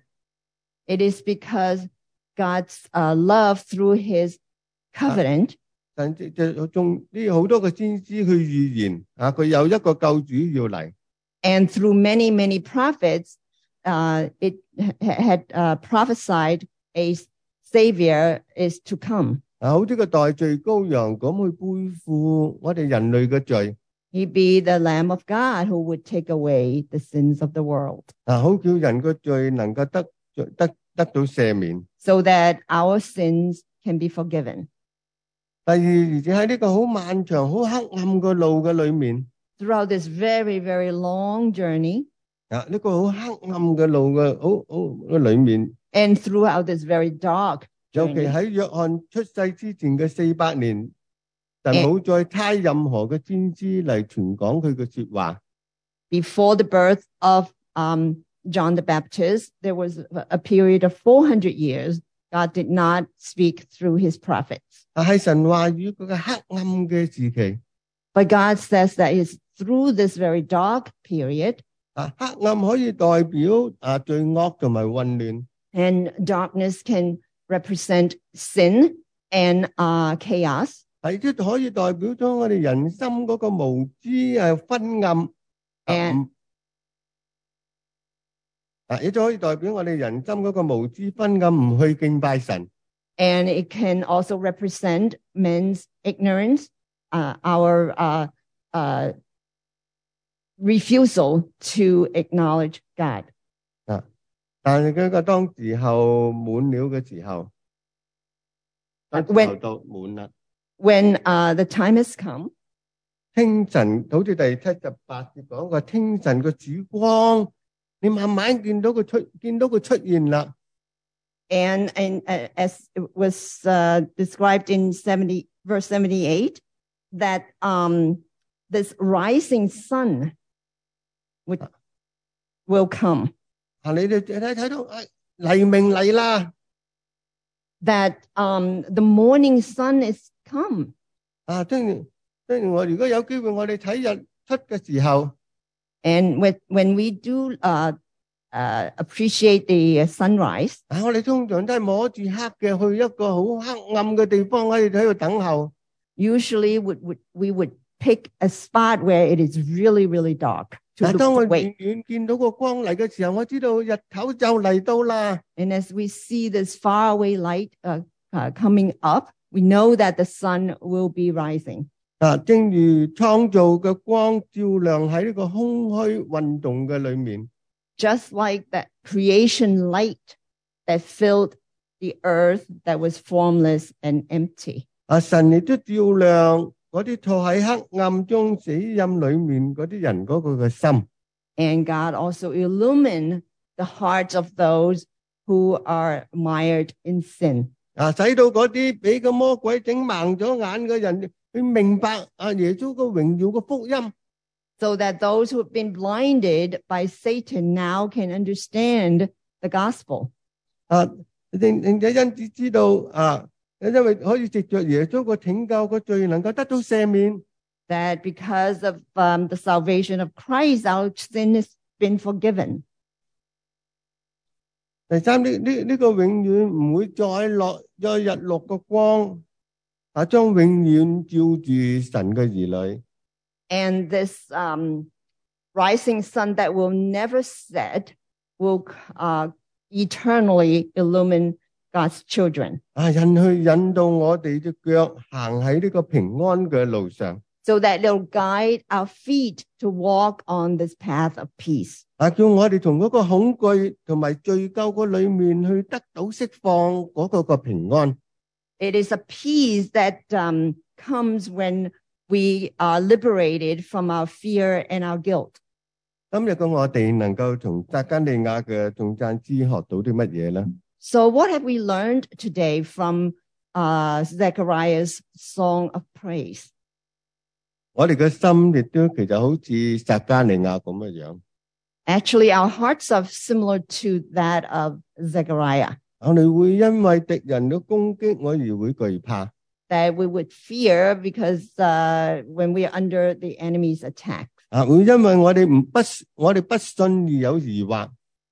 It is because God's uh, love through his covenant, 神就就用呢好多嘅先知去預言啊，佢有一個救主要嚟。 and through many, many prophets, uh, it ha- had uh, prophesied a savior is to come. 啊，好似個代罪羔羊咁去背負我哋人類嘅罪。 He'd be the Lamb of God who would take away the sins of the world, 啊，好叫人嘅罪能夠得得得到赦免。 so that our sins can be forgiven. 第二，而且喺呢個好漫長、好黑暗嘅路嘅裏面， Throughout this very, very long journey, 啊，呢個好黑暗嘅路嘅好好嘅裏面， and throughout this very dark 尤其 journey, 喺約翰出世之前嘅四百年，神誒冇再差任何嘅先知嚟傳講佢嘅說話。 before the birth of um, John the Baptist, there was a a period of four hundred years. God did not speak through his prophets. 啊，係神話語佢嘅黑暗嘅時期。 But God says that it's through this very dark period, 啊，黑暗可以代表啊罪惡同埋混亂。 and darkness can represent sin and uh, chaos. 係亦都可以代表咗我哋人心嗰個無知啊昏暗。啊， And- 唔啊，亦都可以代表我哋人心嗰個無知昏暗，唔去敬拜神。 And it can also represent men's ignorance, uh, our uh, uh, refusal to acknowledge God. 但係嗰個當時候滿了嘅時候，當時候 When- 到滿啦。 When uh, the time has come, 清晨好似第七十八節講過，清晨個曙光，你慢慢見到佢出，見到佢出現啦。 and and uh, as it was uh, described in seventy verse seventy-eight, that um, this rising sun would, will come. 啊，你哋睇睇到啊，黎明嚟啦。 That um, the morning sun is come. 啊，當然當然，我如果有機會，我哋睇日出嘅時候， And when when we do uh, uh, appreciate the sunrise, 啊，我哋通常都係摸住黑嘅，去一個好黑暗嘅地方喺度喺度等候。 usually would, would we would pick a spot where it is really really dark to 但 look 當我 away. 遠遠見到個光嚟嘅時候，我知道日頭就嚟到啦。 And as we see this faraway light uh, uh, coming up, we know that the sun will be rising. 啊，正如創造嘅光照亮喺呢個空虛運動嘅裏面。 Just like that creation light that filled the earth that was formless and empty. 啊，神亦都照亮嗰啲坐喺黑暗中死蔭裏面嗰啲人嗰個嘅心。 And God also illumined the hearts of those who are mired in sin. 啊，使到嗰啲俾個魔鬼整盲咗眼嘅人，去明白啊耶穌個榮耀嘅福音。 So that those who have been blinded by Satan now can understand the gospel. 啊，並並且因此知道啊，因為可以藉着耶穌個拯救個罪能夠得到赦免。 That because of um, the salvation of Christ, our sin has been forgiven. 第三，呢呢呢個永遠唔會再落再日落個光，啊，將永遠照住神嘅兒女。 And this um, rising sun that will never set will uh, eternally illumine God's children. 啊，引去引導我哋隻腳行喺呢個平安嘅路上。 So that it'll guide our feet to walk on this path of peace. 啊，叫我哋從嗰個恐懼同埋罪疚個裏面去得到釋放嗰個個平安。 It is a peace that um, comes when we are liberated from our fear and our guilt. 今日嘅我哋能夠從撒迦利亞嘅頌讚詩學到啲乜嘢咧？ So what have we learned today from uh, Zechariah's song of praise? 我哋嘅心亦都其實好似撒迦利亞咁嘅樣。 Actually, our hearts are similar to that of Zechariah, 我哋會因為敵人嘅攻擊，我而會懼怕。 that we would fear because uh, when we are under the enemy's attack. 啊，會因為我哋唔不我哋不信而有疑惑。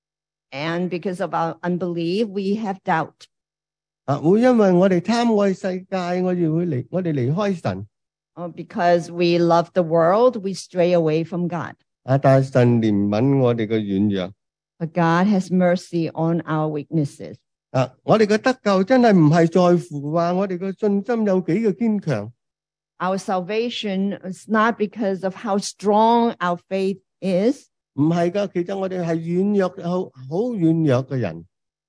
And because of our unbelief, we have doubt. 啊，會因為我哋貪愛世界，我哋會離我哋離開神。 Or because we love the world, we stray away from God. 啊，但係神憐憫我哋嘅軟弱。 But God has mercy on our weaknesses. 啊，我哋嘅得救真係唔係在乎話我哋嘅信心有幾個堅強。 Our salvation is not because of how strong our faith is. 唔係噶，其實我哋係軟弱，好好軟弱嘅人。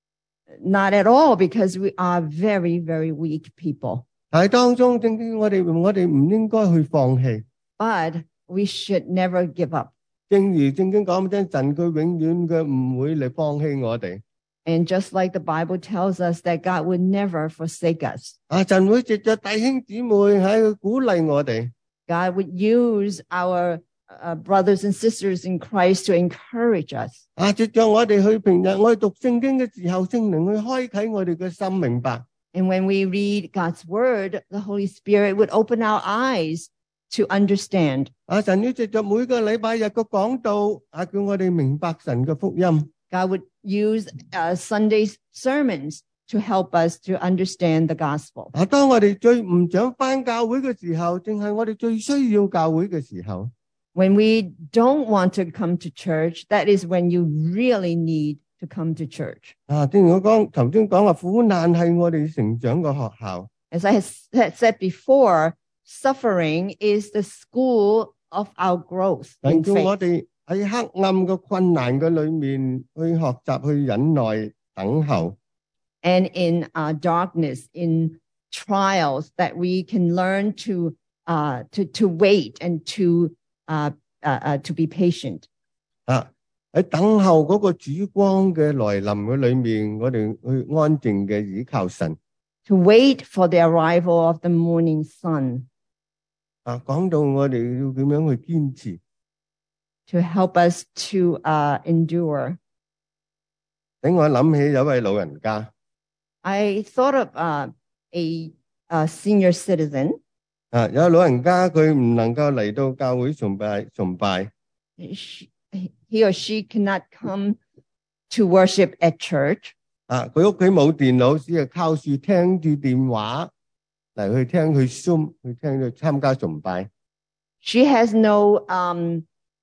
Not at all, because we are very, very weak people. 但係當中正正我哋我哋唔應該去放棄。 But we should never give up. 正如正經講真，神佢永遠嘅唔會嚟放棄我哋。 And just like the Bible tells us that God would never forsake us. 啊，神會藉着弟兄姊妹喺度鼓勵我哋。 God would use our uh, brothers and sisters in Christ to encourage us. 啊，藉着我哋去平日我哋讀聖經嘅時候，聖靈去開啟我哋嘅心，明白。 And when we read God's word, the Holy Spirit would open our eyes to understand. 啊，神要藉着每個禮拜日嘅講道，啊，叫我哋明白神嘅福音。 God would use uh, Sunday's sermons to help us to understand the gospel. 啊，當我哋最唔想返教會嘅時候，正係我哋最需要教會嘅時候。 When we don't want to come to church, that is when you really need to come to church. 啊，正如我講頭先講話，苦難係我哋成長嘅學校。 As I had said before, suffering is the school of our growth 但 in 叫我 faith. 哋喺黑暗嘅困難嘅裏面去學習去忍耐等候。 And in uh, darkness, in trials, that we can learn to uh, to to wait and to uh, uh, uh, to be patient. 啊，喺等候嗰個主光嘅來臨嘅裏面，我哋去安靜嘅倚靠神。 To wait for the arrival of the morning sun. 啊，講到我哋要點樣去堅持。 To help us to uh, endure. 等我諗起有位老人家。 I thought of uh, a, a senior citizen. 啊，有老人家佢唔能夠嚟到教會崇拜崇拜。 She, he or she cannot come to worship at church. 啊，佢屋企冇電腦，只係靠住聽住電話嚟去聽去 Zoom 去聽去參加崇拜。 She has no um,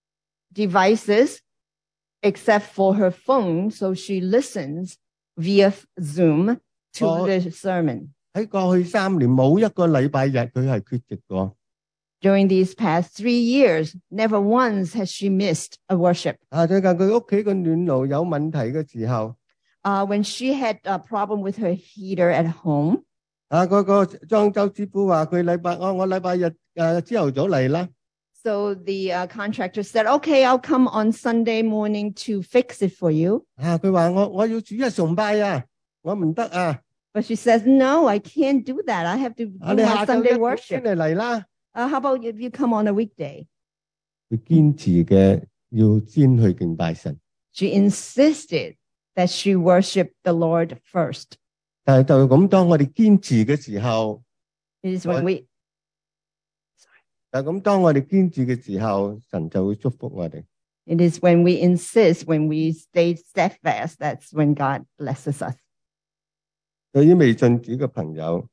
devices except for her phone, so she listens via Zoom to Oh. the sermon. 喺過去三年冇一個禮拜日佢係缺席過。 During these past three years, never once has she missed a worship. 啊，最近佢屋企個暖爐有問題嘅時候， Uh, when she had a problem with her heater at home, 啊，嗰個裝修師傅話佢禮拜我我禮拜日誒朝頭早嚟啦。 so the uh, contractor said, "Okay, I'll come on Sunday morning to fix it for you." 啊，佢話我我要主日崇拜啊，我唔得啊。 But she says, "No, I can't do that. I have to do 啊，你 my 下晝 Sunday 一點先 worship. 嚟嚟啦。 Uh, how about if you come on a weekday?" 佢堅持嘅要先去敬拜神。 She insisted that she worship the Lord first. 但係就咁，當我哋堅持嘅時候， It is when What? we 就咁當我哋堅持嘅時候，神就會祝福我哋。 it is when we insist, when we stay steadfast, that's when God blesses us. 對於未信主嘅朋友，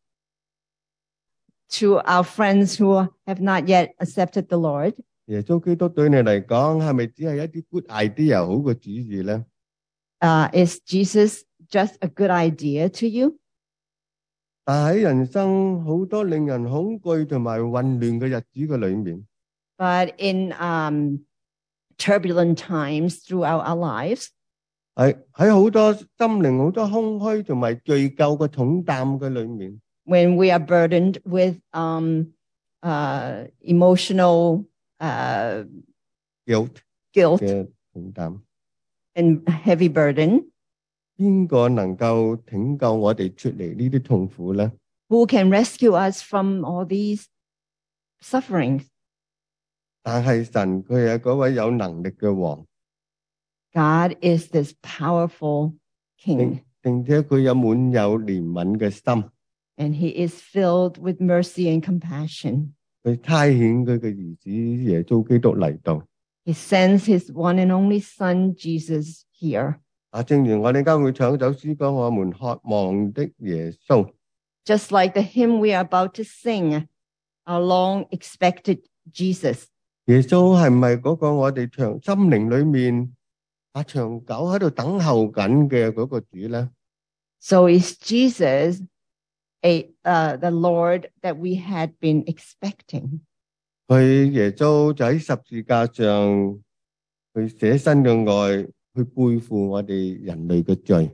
To our friends who have not yet accepted the Lord, 耶穌基督對你嚟講係咪只係一啲 good idea 好嘅主意咧？ uh, is Jesus just a good idea to you? 但喺人生好多令人恐懼同埋混亂嘅日子嘅裏面， But in um, turbulent times throughout our lives, 喺喺好多心靈好多空虛同埋罪疚嘅重擔嘅裏面， when we are burdened with um, uh, emotional uh, guilt guilt 嘅重擔， and heavy burden, 邊個能夠拯救我哋出嚟呢啲痛苦咧？ who can rescue us from all these sufferings? 但係神佢係嗰位有能力嘅王， God is this powerful 並 King, 並且佢有滿有憐憫嘅心， and He is filled with mercy and compassion. 佢差遣佢嘅兒子耶穌基督嚟到。 He sends His one and only Son, Jesus, here. 啊，正如我哋間會唱首詩歌，我們渴望的耶穌。 Just like the hymn we are about to sing, our long expected Jesus. 耶穌係唔係嗰個我哋長心靈裏面啊長久喺度等候緊嘅嗰個主咧？ So is Jesus a uh, the Lord that we had been expecting? 佢耶穌就喺十字架上去捨身嘅愛，去背負我哋人類嘅罪。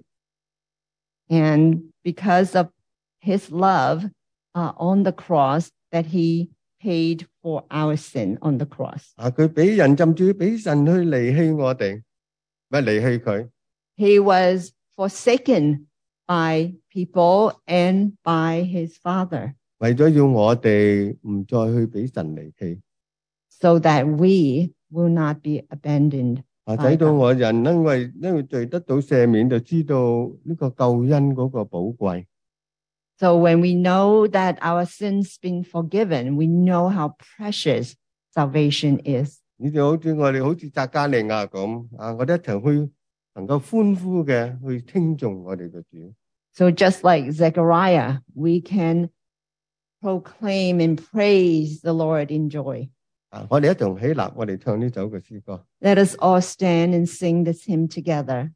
And because of His love uh, on the cross, that He paid for our sin on the cross. 啊，佢俾人甚至俾神去離棄我哋，唔係離棄佢。 He was forsaken by people and by His Father, 為咗要我哋唔再去俾神離棄， so that we will not be abandoned. 啊， by 使到 God. 我人因為因為罪得到赦免，就知道呢個救恩嗰個寶貴。 So when we know that our sins been forgiven, we know how precious salvation is. 呢就好似我哋好似撒迦利亞咁，啊，我哋一齊去能夠歡呼嘅去稱頌我哋嘅主。 So just like Zechariah, we can proclaim and praise the Lord in joy. 啊，我哋一同起立，我哋唱呢首嘅詩歌。 Let us all stand and sing this hymn together.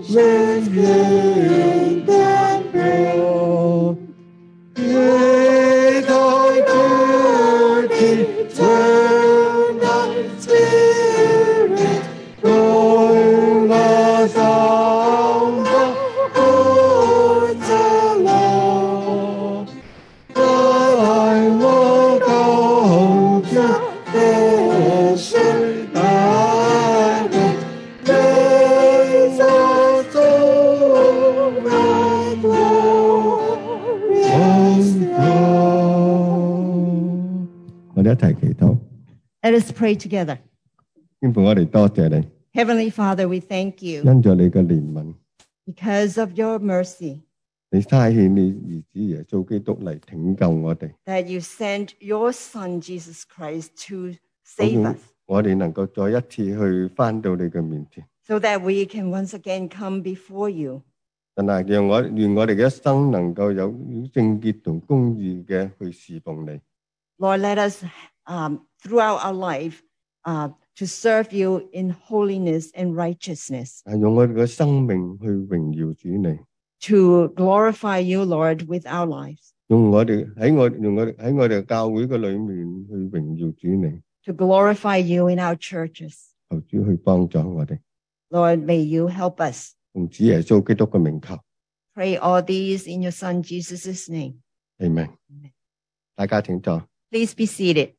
with faith and prayer. With thy duty, turn thy spirit, join us on the road to love. I will go to vision and raise our soul with glorious love. 我哋一齊祈禱， Let us pray together. 天父，我哋多謝你， Heavenly Father, we thank you 因着你嘅憐憫， because of your mercy 你差遣你兒子耶穌基督嚟拯救我哋， that you sent your Son, Jesus Christ, to 好 save 讓 us 我哋能夠再一次去翻到你嘅面前。 so that we can once again come before you. 但係讓我願我哋嘅一生能夠有聖潔同公義嘅去侍奉你。 Lord, let us, um, throughout our life, uh, to serve you in holiness and righteousness, 係用我哋嘅生命去榮耀主你， to glorify you, Lord, with our lives, 用我哋喺我用我哋喺我哋教會嘅裏面去榮耀主你， to glorify you in our churches. 求主去幫助我哋， Lord, may you help us. 用主耶穌基督嘅名求 Pray all these in your Son, Jesus' name. ，Amen。大家請坐。 Please be seated.